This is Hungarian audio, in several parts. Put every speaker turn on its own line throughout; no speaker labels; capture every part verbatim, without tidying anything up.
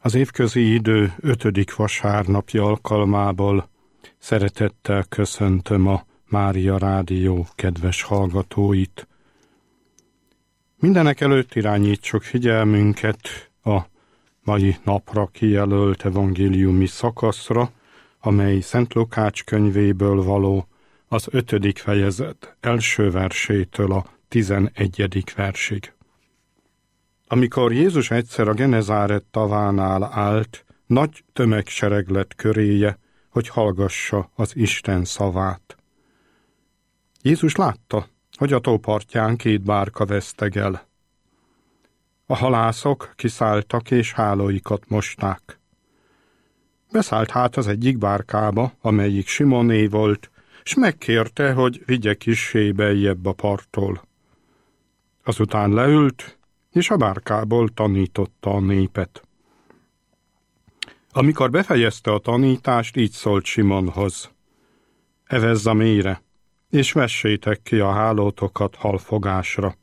Az évközi idő ötödik vasárnapja alkalmából szeretettel köszöntöm a Mária Rádió kedves hallgatóit. Mindenek előtt irányítsuk figyelmünket a mai napra kijelölt evangéliumi szakaszra, amely Szent Lukács könyvéből való, az ötödik fejezet első versétől a tizenegyedik versig. Amikor Jézus egyszer a Genezáret tavánál állt, nagy tömegsereg lett köréje, hogy hallgassa az Isten szavát. Jézus látta, hogy a tó partján két bárka vesztegel. A halászok kiszálltak és hálóikat mosták. Beszállt hát az egyik bárkába, amelyik Simoné volt, s megkérte, hogy vigye kissé beljebb a parttól. Azután leült, és a bárkából tanította a népet. Amikor befejezte a tanítást, így szólt Simonhoz: evezz a mélyre, és vessétek ki a hálótokat halfogásra.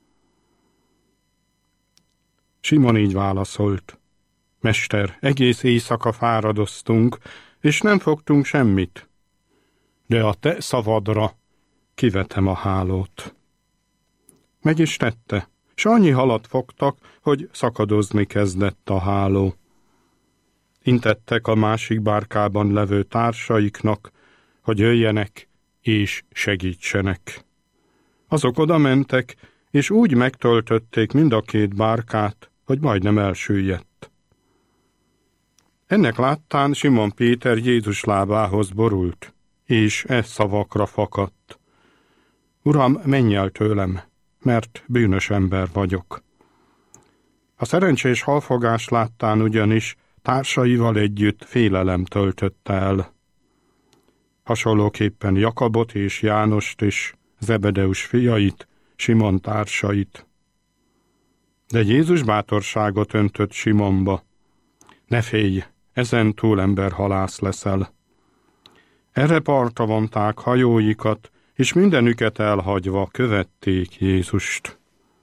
Simon így válaszolt: Mester, egész éjszaka fáradoztunk, és nem fogtunk semmit, de a te szavadra kivetem a hálót. Meg is tette, s annyi halat fogtak, hogy szakadozni kezdett a háló. Intettek a másik bárkában levő társaiknak, hogy jöjjenek és segítsenek. Azok oda mentek, és úgy megtöltötték mind a két bárkát, hogy majdnem elsüllyedt. Ennek láttán Simon Péter Jézus lábához borult, és e szavakra fakadt: Uram, menj el tőlem, mert bűnös ember vagyok. A szerencsés halfogás láttán ugyanis társaival együtt félelem töltötte el. Hasonlóképpen Jakabot és Jánost és Zebedeus fiait, Simon társait. De Jézus bátorságot öntött Simonba: ne félj, ezen túl emberhalász leszel. Erre partra vonták hajóikat, és mindenüket elhagyva követték Jézust.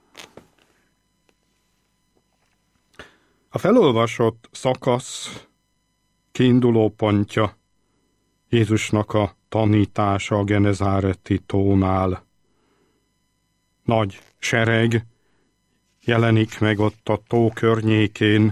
A felolvasott szakasz kiinduló pontja Jézusnak a tanítása a Genezáreti tónál. Nagy sereg jelenik meg ott a tó környékén,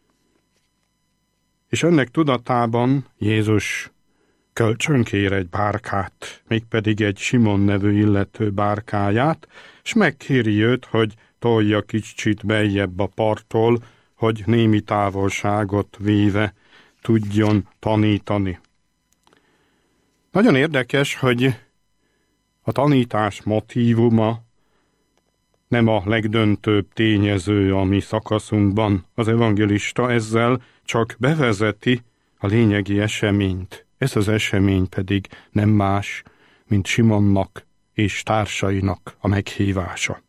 és ennek tudatában Jézus kölcsönkér egy bárkát, mégpedig egy Simon nevű illető bárkáját, és megkéri őt, hogy tolja kicsit beljebb a parttól, hogy némi távolságot véve tudjon tanítani. Nagyon érdekes, hogy a tanítás motívuma nem a legdöntőbb tényező a mi szakaszunkban. Az evangelista ezzel csak bevezeti a lényegi eseményt. Ez az esemény pedig nem más, mint Simonnak és társainak a meghívása.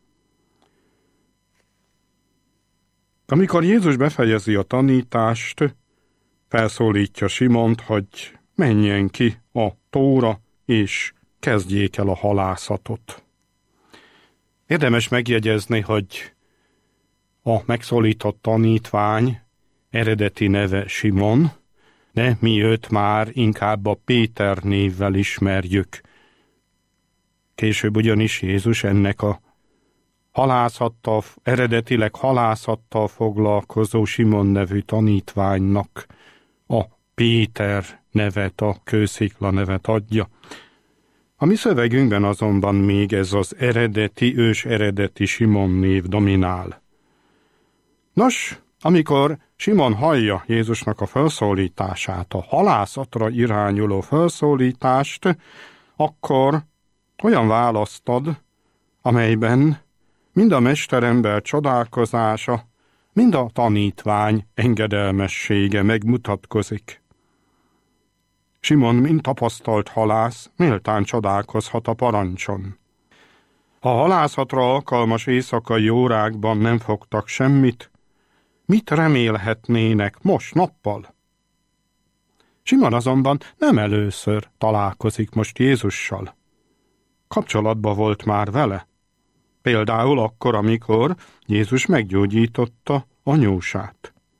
Amikor Jézus befejezi a tanítást, felszólítja Simont, hogy menjen ki a tóra, és kezdjék el a halászatot. Érdemes megjegyezni, hogy a megszólított tanítvány eredeti neve Simon, de mi őt már inkább a Péter névvel ismerjük. Később ugyanis Jézus ennek a halászattal, eredetileg halászattal foglalkozó Simon nevű tanítványnak a Péter nevet, a kőszikla nevet adja. A mi szövegünkben azonban még ez az eredeti, ős eredeti Simon név dominál. Nos, amikor Simon hallja Jézusnak a felszólítását, a halászatra irányuló felszólítást, akkor olyan választ ad, amelyben mind a mesterember csodálkozása, mind a tanítvány engedelmessége megmutatkozik. Simon, mint tapasztalt halász, méltán csodálkozhat a parancson. Ha halászatra alkalmas éjszakai órákban nem fogtak semmit, mit remélhetnének most nappal? Simon azonban nem először találkozik most Jézussal. Kapcsolatba volt már vele. Például akkor, amikor Jézus meggyógyította anyósát.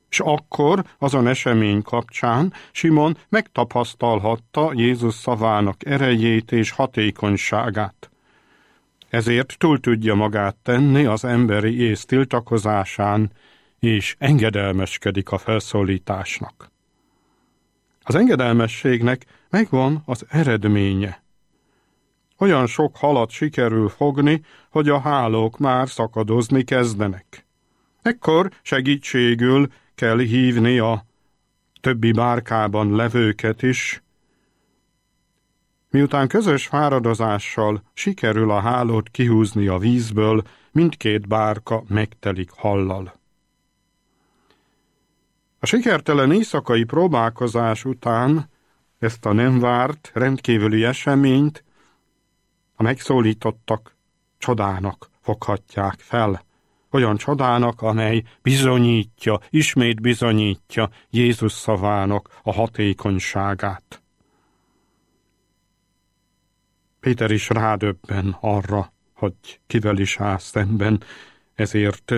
És akkor azon esemény kapcsán Simon megtapasztalhatta Jézus szavának erejét és hatékonyságát. Ezért túl tudja magát tenni az emberi ész tiltakozásán, és engedelmeskedik a felszólításnak. Az engedelmességnek megvan az eredménye. Olyan sok halat sikerül fogni, hogy a hálók már szakadozni kezdenek. Ekkor segítségül kell hívni a többi bárkában levőket is. Miután közös fáradozással sikerül a hálót kihúzni a vízből, mindkét bárka megtelik hallal. A sikertelen éjszakai próbálkozás után ezt a nem várt, rendkívüli eseményt a megszólítottak csodának foghatják fel. Olyan csodának, amely bizonyítja, ismét bizonyítja Jézus szavának a hatékonyságát. Péter is rádöbben arra, hogy kivel is áll szemben, ezért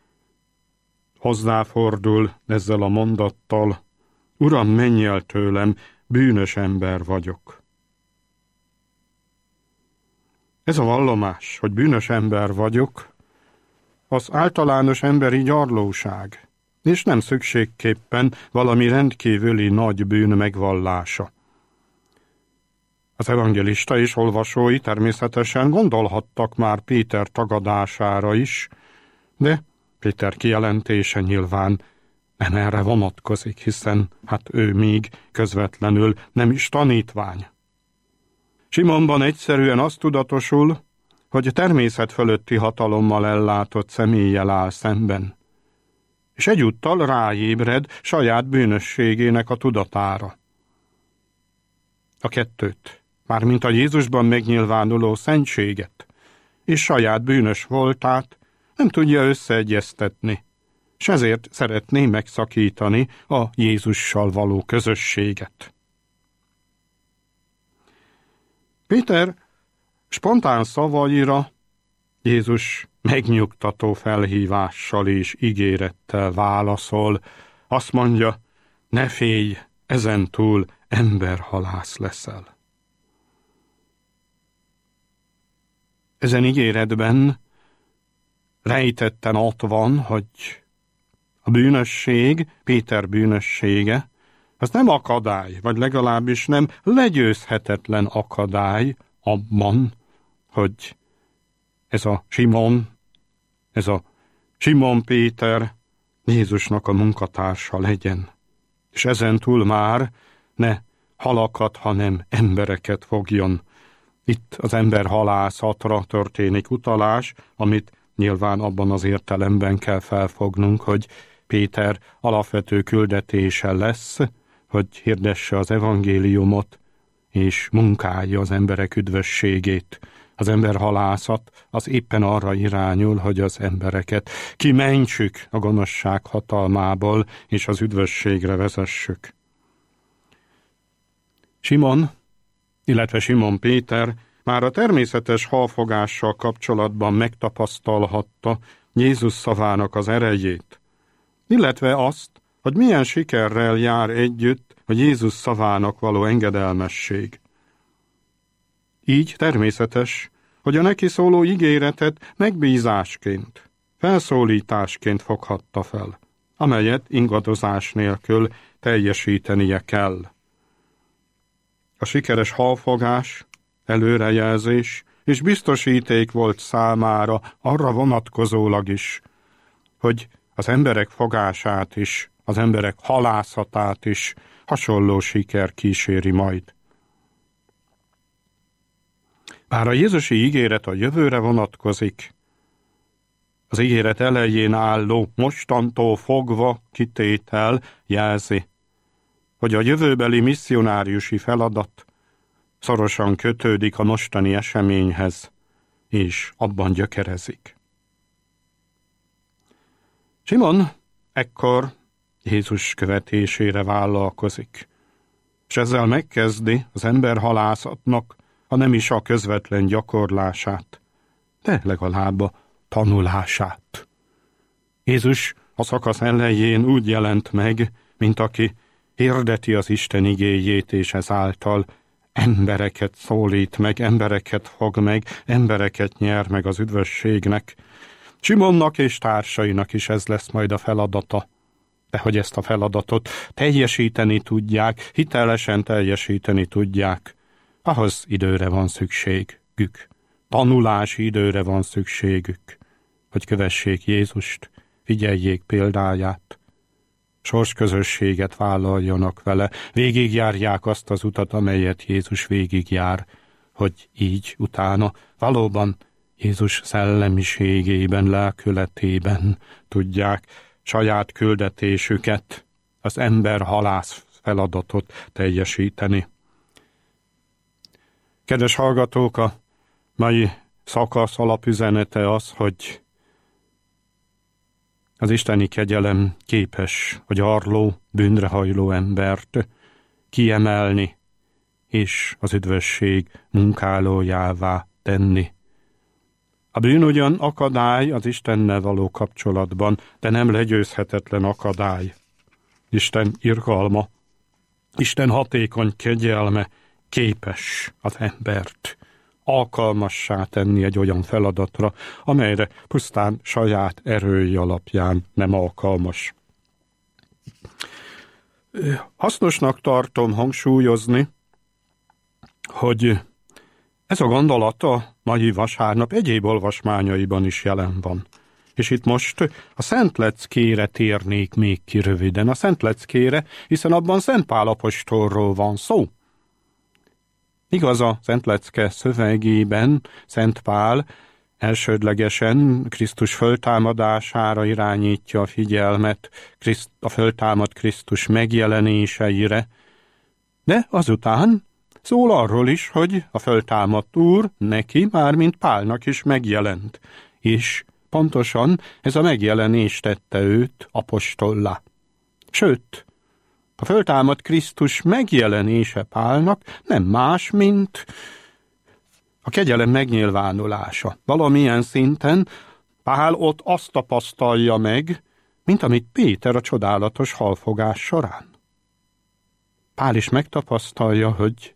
hozzáfordul ezzel a mondattal: Uram, menj el tőlem, bűnös ember vagyok. Ez a vallomás, hogy bűnös ember vagyok, az általános emberi gyarlóság, és nem szükségképpen valami rendkívüli nagy bűn megvallása. Az evangelista és olvasói természetesen gondolhattak már Péter tagadására is, de Péter kijelentése nyilván nem erre vonatkozik, hiszen hát ő még közvetlenül nem is tanítvány. Simonban egyszerűen azt tudatosul, hogy természet fölötti hatalommal ellátott személlyel áll szemben, és egyúttal ráébred saját bűnösségének a tudatára. A kettőt, mármint a Jézusban megnyilvánuló szentséget, és saját bűnös voltát nem tudja összeegyeztetni, és ezért szeretné megszakítani a Jézussal való közösséget. Péter spontán szavaira Jézus megnyugtató felhívással és ígérettel válaszol. Azt mondja, ne félj, ezentúl emberhalász leszel. Ezen ígéretben rejtetten ott van, hogy a bűnösség, Péter bűnössége, az nem akadály, vagy legalábbis nem legyőzhetetlen akadály abban, hogy ez a Simon, ez a Simon Péter Jézusnak a munkatársa legyen. És ezentúl már ne halakat, hanem embereket fogjon. Itt az emberhalászatra történik utalás, amit nyilván abban az értelemben kell felfognunk, hogy Péter alapvető küldetése lesz, hogy hirdesse az evangéliumot, és munkálja az emberek üdvösségét. Az emberhalászat az éppen arra irányul, hogy az embereket kimentsük a gonoszság hatalmából, és az üdvösségre vezessük. Simon, illetve Simon Péter már a természetes halfogással kapcsolatban megtapasztalhatta Jézus szavának az erejét, illetve azt, hogy milyen sikerrel jár együtt a Jézus szavának való engedelmesség. Így természetes, hogy a neki szóló ígéretet megbízásként, felszólításként foghatta fel, amelyet ingadozás nélkül teljesítenie kell. A sikeres halfogás, előrejelzés és biztosíték volt számára arra vonatkozólag is, hogy az emberek fogását is, az emberek halászatát is hasonló siker kíséri majd. Bár a jézusi ígéret a jövőre vonatkozik, az ígéret elején álló mostantól fogva kitétel jelzi, hogy a jövőbeli misszionáriusi feladat szorosan kötődik a mostani eseményhez, és abban gyökerezik. Simon ekkor Jézus követésére vállalkozik, és ezzel megkezdi az emberhalászatnak, ha nem is a közvetlen gyakorlását, de legalább a tanulását. Jézus a a szakasz elején úgy jelent meg, mint aki hirdeti az Isten igéjét, és ezáltal embereket szólít meg, embereket fog meg, embereket nyer meg az üdvösségnek. Simonnak és társainak is ez lesz majd a feladata. De hogy ezt a feladatot teljesíteni tudják, hitelesen teljesíteni tudják, ahhoz időre van szükségük. Tanulási időre van szükségük, hogy kövessék Jézust, figyeljék példáját, sorsközösséget vállaljanak vele, végigjárják azt az utat, amelyet Jézus végigjár, hogy így utána valóban Jézus szellemiségében, lelkületében tudják saját küldetésüket, az ember halász feladatot teljesíteni. Kedves hallgatók, a mai szakasz alapüzenete az, hogy az isteni kegyelem képes a gyarló, bűnrehajló embert kiemelni, és az üdvösség munkálójává tenni. A bűn ugyan akadály az Istennel való kapcsolatban, de nem legyőzhetetlen akadály. Isten irgalma, Isten hatékony kegyelme képes az embert alkalmassá tenni egy olyan feladatra, amelyre pusztán saját erői alapján nem alkalmas. Hasznosnak tartom hangsúlyozni, hogy ez a gondolat a mai vasárnap egyéb olvasmányaiban is jelen van. És itt most a Szent Leckére térnék még ki röviden. A Szent Leckére, hiszen abban Szent Pál apostolról van szó. Igaz, a Szent Lecke szövegében Szent Pál elsődlegesen Krisztus föltámadására irányítja a figyelmet, a föltámadt Krisztus megjelenéseire, de azután szól arról is, hogy a föltámadt Úr neki, mármint Pálnak is megjelent, és pontosan ez a megjelenés tette őt apostollá. Sőt, a föltámadt Krisztus megjelenése Pálnak nem más, mint a kegyelem megnyilvánulása. Valamilyen szinten Pál ott azt tapasztalja meg, mint amit Péter a csodálatos halfogás során. Pál is megtapasztalja, hogy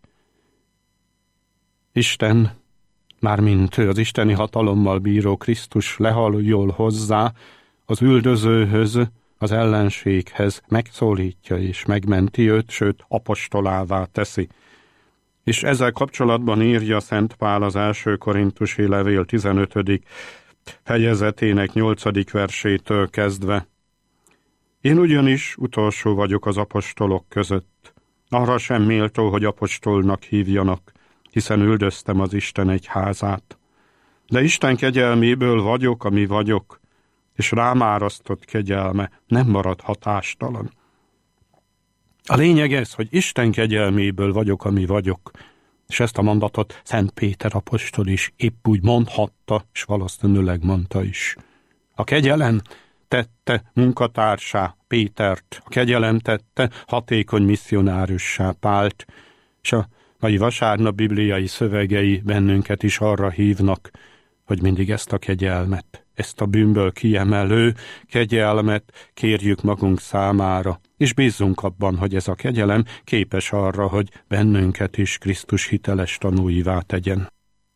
Isten, mármint az isteni hatalommal bíró Krisztus lehajol hozzá az üldözőhöz, az ellenséghez, megszólítja és megmenti őt, sőt apostolává teszi. És ezzel kapcsolatban írja Szent Pál az első korintusi levél tizenötödik fejezetének nyolcadik versétől kezdve. Én ugyanis utolsó vagyok az apostolok között. Arra sem méltó, hogy apostolnak hívjanak, hiszen üldöztem az Isten egyházát. De Isten kegyelméből vagyok, ami vagyok, és rám árasztott kegyelme nem marad hatástalan. A lényeg ez, hogy Isten kegyelméből vagyok, ami vagyok, és ezt a mondatot Szent Péter apostol is épp úgy mondhatta, és valószínűleg mondta is. A kegyelem tette munkatársá Pétert, a kegyelem tette hatékony misszionárussá Pált, és a mai vasárnap bibliai szövegei bennünket is arra hívnak, hogy mindig ezt a kegyelmet, ezt a bűnből kiemelő kegyelmet kérjük magunk számára, és bízzunk abban, hogy ez a kegyelem képes arra, hogy bennünket is Krisztus hiteles tanúivá tegyen.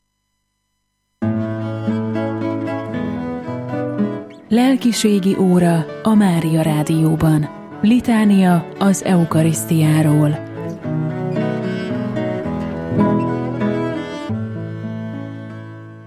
Lelkiségi óra a Mária Rádióban. Litánia az eukarisztiáról.